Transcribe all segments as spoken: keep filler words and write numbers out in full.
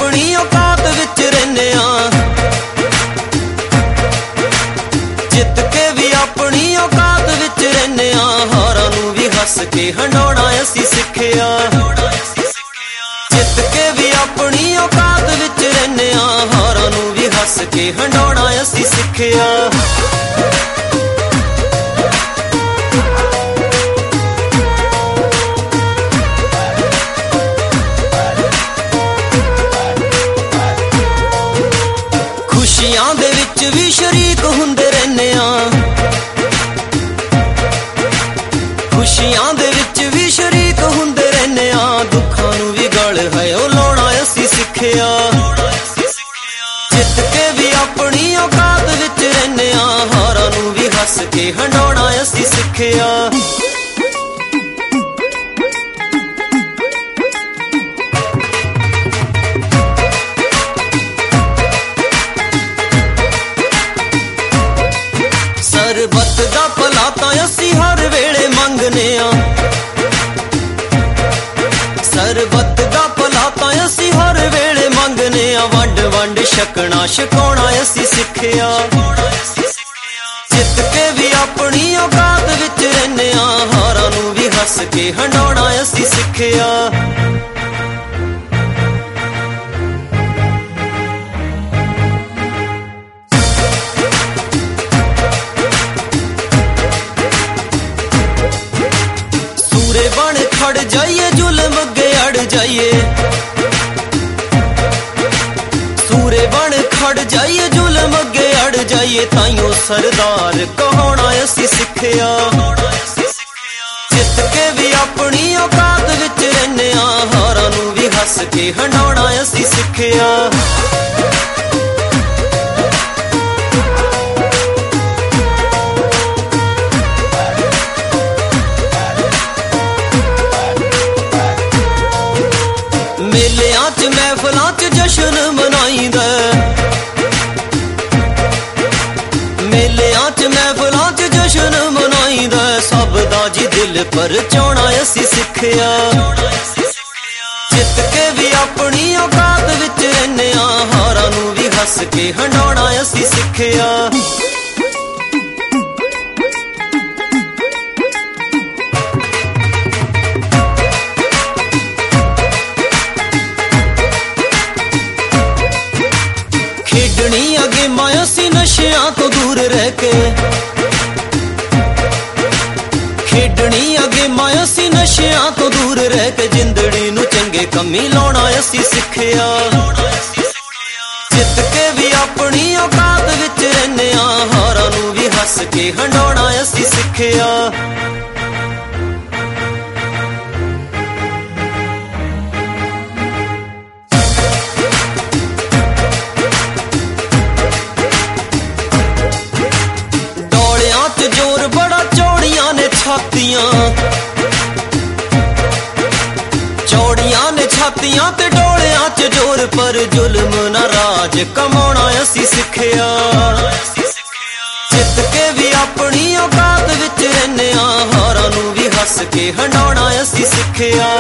अपनी औकात विच रहने जित के भी अपनी औकात विच रहने हारां नूं भी हस के हंडाउणा असीं सिखिया जित के भी अपनी औकात विच रहने हारां नूं भी हस के हंडाउणा असीं सिखिया खुशियां दे विच भी शरीक हुंदे रहने खुशियां दे विच भी शरीक हुंदे रहने दुखां नूं भी गल है ओ लाउणा असीं सिखिया जित के भी अपनी औकात विच रहने हारां नूं भी हस के हंडाउणा असीं सिखिया सरबत दा भला तां असीं हर वेले मंगने सरबत दा भला तां असीं हर वेले मंगने वंड वंड छकना छकाउणा असीं सिखिया जित के भी अपनी औकात विच रहने हारां नूं भी हस के हंडाउणा असीं सिखिया बन खड़ जाइए जुल्म अगे अड़ जाइए सूरे बन खड़ जाइए जुल्म अगे अड़ जाइए ताइयों सरदार कहाउणा असीं सिखिया जित के भी अपनी औकात विच रहने हारां नूं भी हस के हंडाउणा असीं सिखिया मेलियां च महफिलां च जश्न मनाईंदा मेलियां च महफिलां च जश्न मनाईंदा सब दा जी दिल पर चाहना असीं सिखिया जित के भी अपनी औकात विच रहने हारां नूं भी हस के हंडाउणा असीं सिखिया खेडनियां गेमां असीं नशियां तो दूर रह के खेडनियां गेमां असीं नशियां तो दूर रह के जिंदड़ी नूं चंगे कम्मी लाउणा असीं सिखिया जित के भी अपनी औकात विच रहने हारां नूं भी हस के हंडाउणा असीं सिखिया जोर बड़ा चौड़ियां ने छातियां चौड़ियां ने छातियां ते डोलियां च जोर पर जुल्म ना राज कमाउणा असीं सिखिया जित के भी अपनी औकात विच रहने हारां नूं भी हस के हंडाउणा असीं सिखिया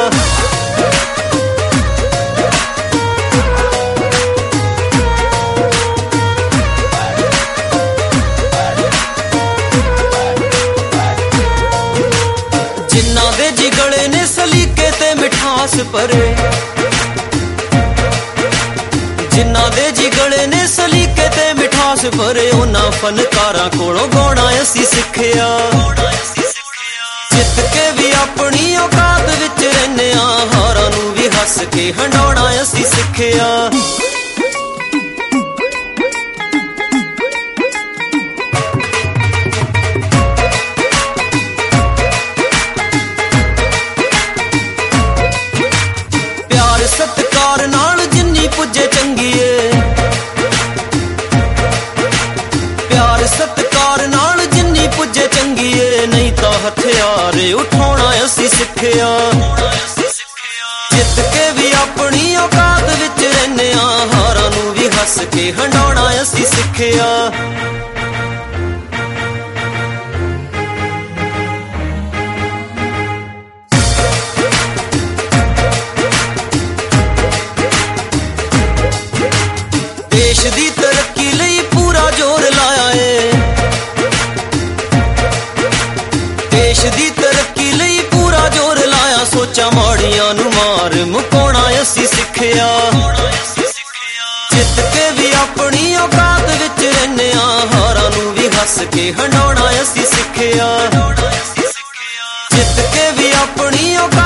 जिन्ना दे जिगड़े ने सलीके ते मिठास भरे जिन्ना दे जिगड़े ने सलीके ते मिठास भरे उन्हां फनकारां कोलों गाउणा असीं सिखिया जित के भी अपनी औकात विच रहने हारां नूं भी हस के हंडाउणा असीं सिखिया सत्कार नाल जिन्नी पुजे चंगीए प्यार सत्कार नाल जिन्नी पुजे चंगीए नहीं तो हथियार उठाउणा असीं सिखिया जित के भी अपनी औकात विच रहने हारां नूं भी हस के हंडाउणा असीं सिखिया ਕੇ ਵੀ ਆਪਣੀ